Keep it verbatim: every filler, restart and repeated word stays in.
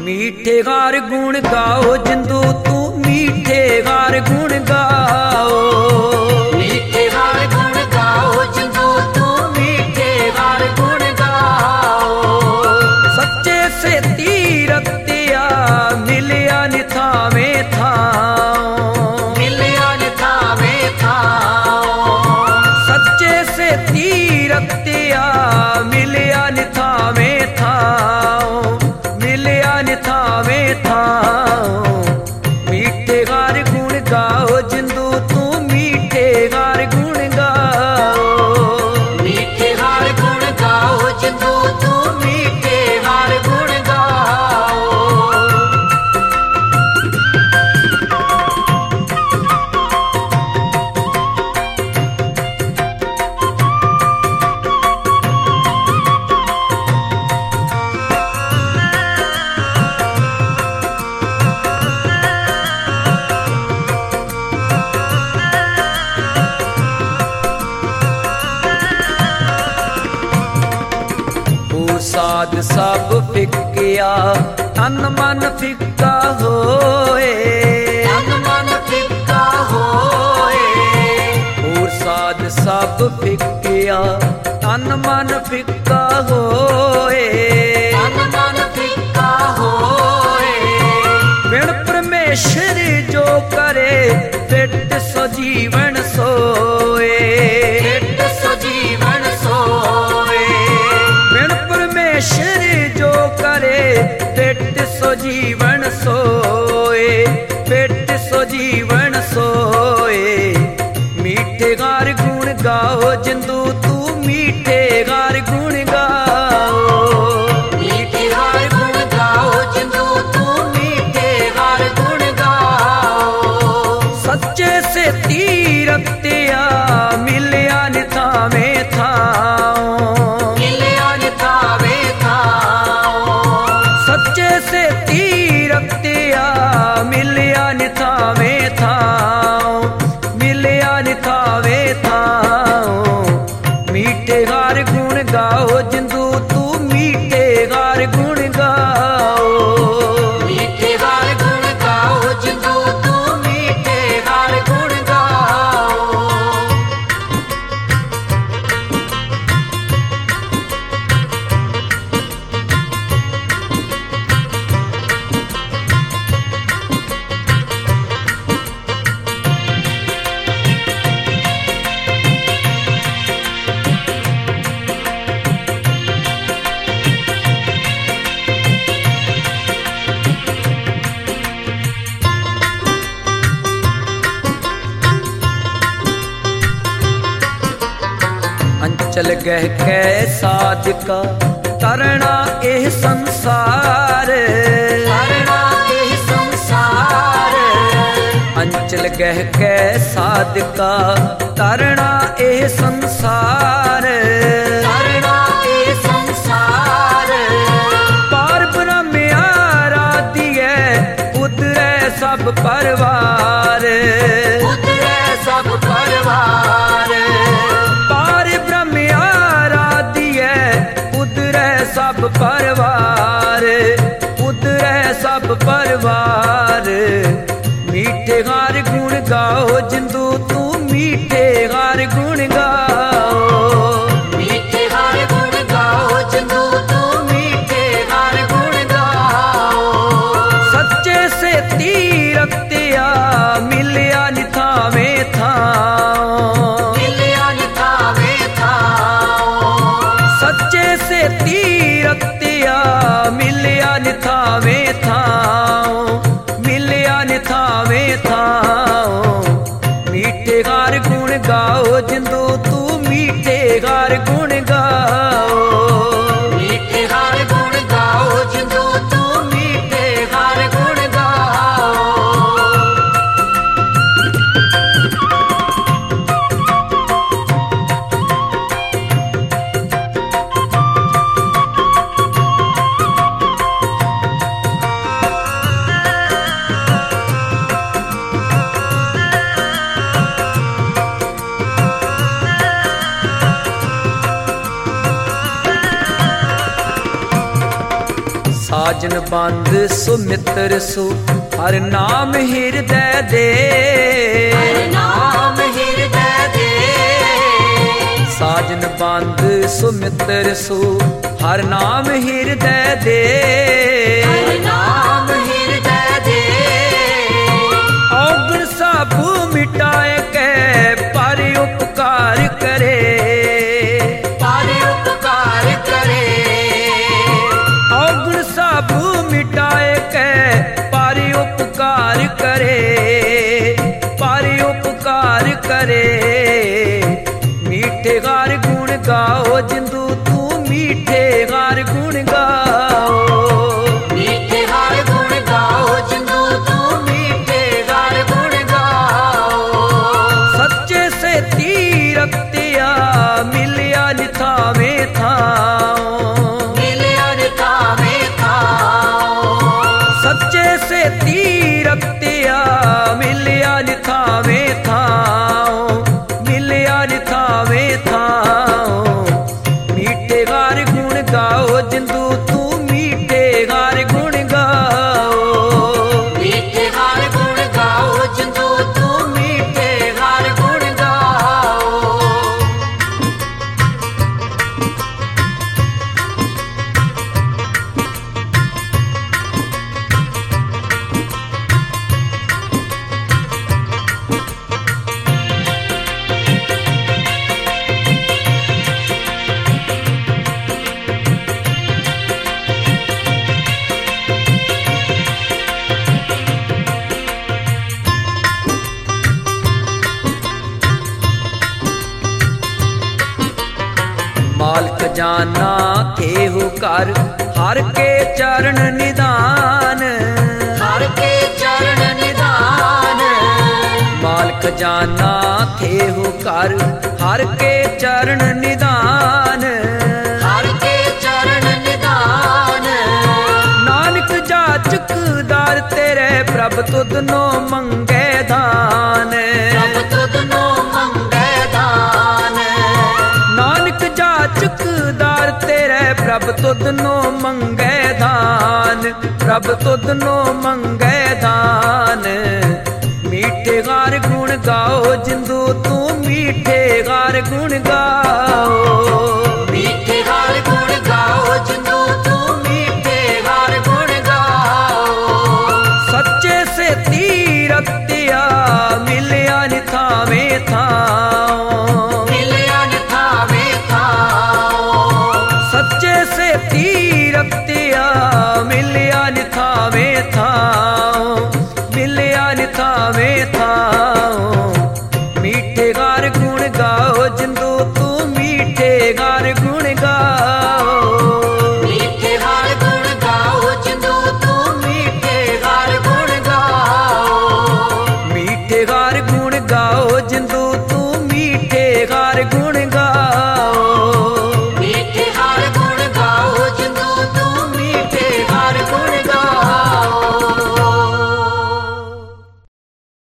मीठे गार गुण गाओ जिंदू तू मीठे गार गुण गाओ। मीठे गार गुण गाओ जिंदू तू मीठे गार गुण गाओ। सच्चे से तीरथ दिया मिलिया निथावे थाओ। मिलिया निथावे थाओ। सच्चे से तीरथ दिया मिलिया निथावे थाओ। मिलिया निथावे थाओ। मीठे गार गुण गाओ जिंदू तू मीठे गार गुण गाओ। मीठे गार गुण गाओ जिंदू तू मीठे गार गुण गाओ। साध सब फिक्किया तन मन फिक्का होए। तन मन फिक्का होए। और साध सब फिक्किया तन मन फिक्का होए। तन मन फिक्का होए। बिन परमेश्वर जो करे फिट सो जीवन सोए। फिट सो जीवन सोए। परमेश्वर जो करे फिट सो जीवन सोए। फिट सो जीवन सोए। मीठे गार गुण गाओ जिंदू तू मीठे गार गुण गाओ। मीठे गार गुण गाओ जिंदू तू मीठे गार गुण गाओ। सच्चे से तीरथ दिया मिलिया निथावे थाओ। से तीरथ दिया मिलिया निथावे थाओ। मिलिया निथावे थाओ। मीठे गार गुण गाओ जिंदू तू मीठे गार गुण गाओ। मीठे गार गुण गाओ जिंदू तू मीठे गार गुण गाओ। अंचल गह कै साधका करना एह संसार। करना एह संसार। अंचल गह कै साधका करना एह संसार। करना एह संसार। पार ब्रह्म आराध्य उतरै सब परवार। उतरै सब परवार। पार ब्रह्म आराध्य उतरै सब परवार। उतरै सब परवार। मीठे गार गुण गाओ जिंदू तू मीठे गार गुण गाओ। मीठे गार गुण गाओ जिंदू तू मीठे गार गुण गाओ। सच्चे से तीरथ दिया मिलिया निथावे थाओ। मिलिया निथावे थाओ। सच्चे से तीरथ दिया मिलिया निथावे थाओ। मिलिया निथावे थाओ। मीठे गार गुण गाओ जिंदू तू मीठे गार गुण गाओ। मीठे गार गुण गाओ जिंदू तू मीठे गार गुण गाओ। साजन बंद सुमित्र सु हर नाम हृदय दे, हर नाम हृदय दे। साजन बंद सुमित्र सु हर नाम हृदय दे, हर नाम हृदय दे। औगण सब मिटाए के पर उपकार करे, पर उपकार करे। औगण सब मिटाए के पर उपकार करे, पर उपकार करे। मीठे गार गुण गाओ जिंदू तू मीठे गार गुण गाओ, मीठे गार गुण गाओ जिंदू तू मीठे गार गुण गाओ। सच्चे से तीरथ तिया मिलिया निथावे थाओ, मिलिया निथावे थाओ। सच्चे से तीरथ तिया मिलिया निथावे थाओ, मिलिया निथावे थाओ। मीठे गार गुण गाओ जिंदू तू मीठे गार गुण गाओ, मीठे गार गुण गाओ जिंदू तू मीठे गार गुण गाओ। माल खजाना केहू कर हर के चरण निदान, हर के चरण निदान। माल खजाना केहू कर हर के चरण निदान, हर के चरण निदान। नानक जाचक दार तेरे प्रभ तुद नो मंगे दान, प्रभ तुद नो मंगे दान। नानक जाचक दार तेरे प्रभ तुद नो मंगे दान, प्रभ तुद नो मंगे दान। मीठे गार गुण गाओ जिंदू तू मीठे गार गुण गाओ, मीठे गार गुण गाओ जिंदू तू मीठे गार गुण गाओ। सच्चे से तीरथ तिया मिलिया निथावे थाओ, मिलिया निथावे थाओ। सच्चे से तीरथ